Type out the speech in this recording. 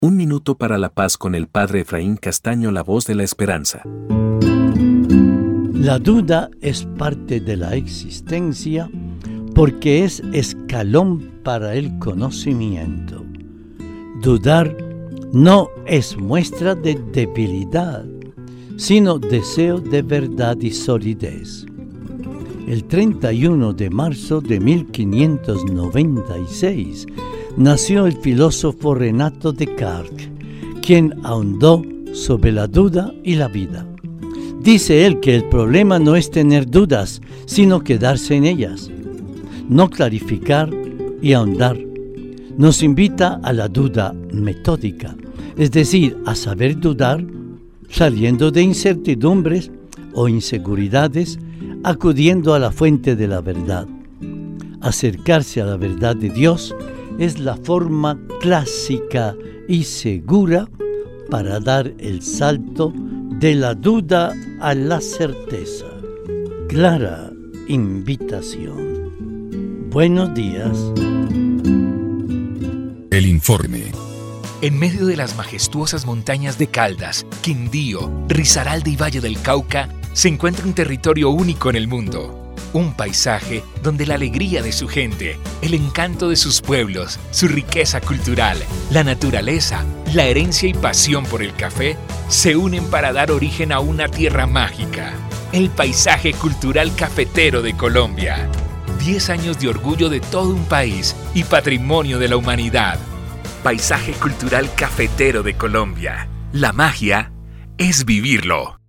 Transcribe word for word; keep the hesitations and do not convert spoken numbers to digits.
Un minuto para la paz con el Padre Efraín Castaño, la voz de la esperanza. La duda es parte de la existencia porque es escalón para el conocimiento. Dudar no es muestra de debilidad, sino deseo de verdad y solidez. El treinta y uno de marzo de mil quinientos noventa y seis nació el filósofo Renato Descartes, quien ahondó sobre la duda y la vida. Dice él que el problema no es tener dudas, sino quedarse en ellas, no clarificar y ahondar. Nos invita a la duda metódica, es decir, a saber dudar, saliendo de incertidumbres o inseguridades, acudiendo a la fuente de la verdad. Acercarse a la verdad de Dios es la forma clásica y segura para dar el salto de la duda a la certeza. Clara invitación. Buenos días. El informe. En medio de las majestuosas montañas de Caldas, Quindío, Risaralda y Valle del Cauca, se encuentra un territorio único en el mundo. Un paisaje donde la alegría de su gente, el encanto de sus pueblos, su riqueza cultural, la naturaleza, la herencia y pasión por el café se unen para dar origen a una tierra mágica, el paisaje cultural cafetero de Colombia. Diez años de orgullo de todo un país y patrimonio de la humanidad. Paisaje cultural cafetero de Colombia. La magia es vivirlo.